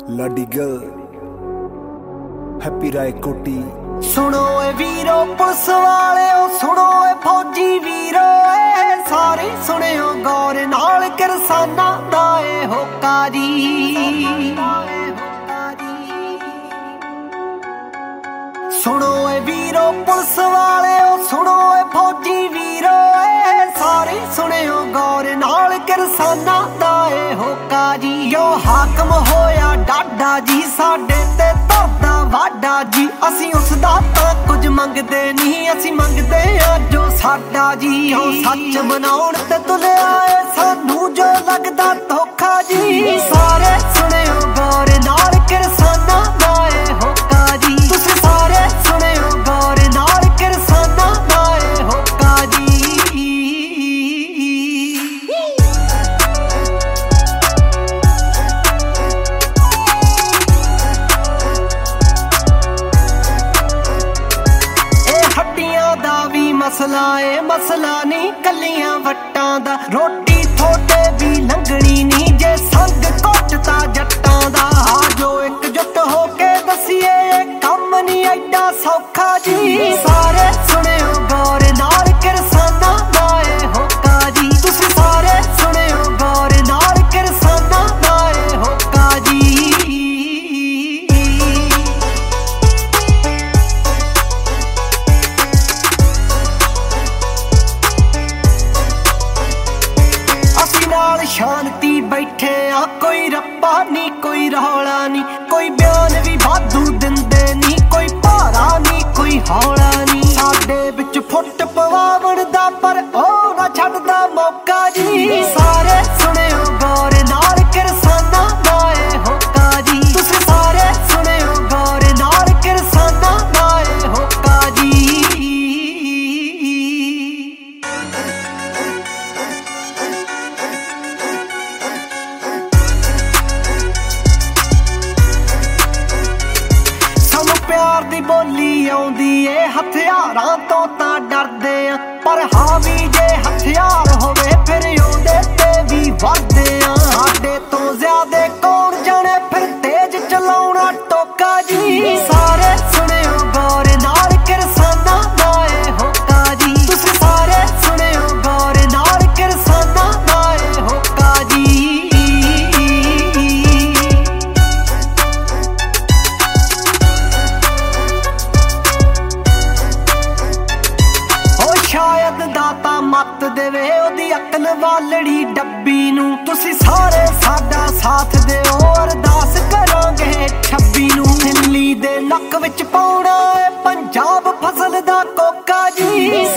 लाडीगल happy राय कोटी। सुनो ए वीरो पुलिस वाले सुनो ए फौजी वीरो सारे सुनियो गौर नाल किरसाना दा होका जी। सुनो ए वीरो पुलिस वाले सुनो ए फौजी वीरो सारे सुनियो गौर नाल किरसाना दा होका जी। यो हाकम होया डाडा जी साडे ते तोदा वाडा जी। असी उसदा तां कुछ मंगदे नहीं असी मंगदे आ जो साडा जी। ओ सच मनाउण ते तुलिया ऐ सानू जो लगदा धोखा जी। सारे सुनियो गौर नाल किरसाना दा होका जी। तुसीं सारे सुनियो गौर नाल किरसाना दा होका जी। मसला ए मसला नहीं कलियां वट्टां दा। रोटी थोड़े भी लंघनी नहीं जे संग घुटता जट्टां दा। जो एकजुट होके दसीए कम नहीं एडा सौखा जी। सारे सुनियो गौर नाल किरसाना दा होका जी। तुसीं सारे सुनियो गौर नाल किरसाना दा होका जी। शांति बैठे आ कोई रप्पा नहीं कोई रौला नहीं कोई बयान भी वाधू दिंदे नहीं कोई भारा नहीं कोई हौला नहीं। साडे विच फुट पवावण दा पर ओ ना छड्डदा मौका जी। सारे सुनियो गौर नाल किरसाना दा होका जी। तुसीं सारे सुनियो गौर नाल किरसाना दा होका जी। प्यार दी बोली आउंदी ए हथियारां तो तां डरदे आ पर हावी जे हथियार होवे फिर ओंदे ते भी वधदे आ। साडे तो ज्यादा कौन जाने फिर तेज चलाउणा टोका जी। सारे सुनियो गौर नाल किरसाना दा होका जी। तुसीं सारे सुनियो गौर नाल किरसाना दा होका जी। शायद दाता मत देवे ओदी अकल वालड़ी डब्बी नू। तुसीं सारे साडा साथ दिओ अरदास करांगे 26 नू। दिल्ली दे नक विच पाउणा पंजाब फसल दा कोका जी।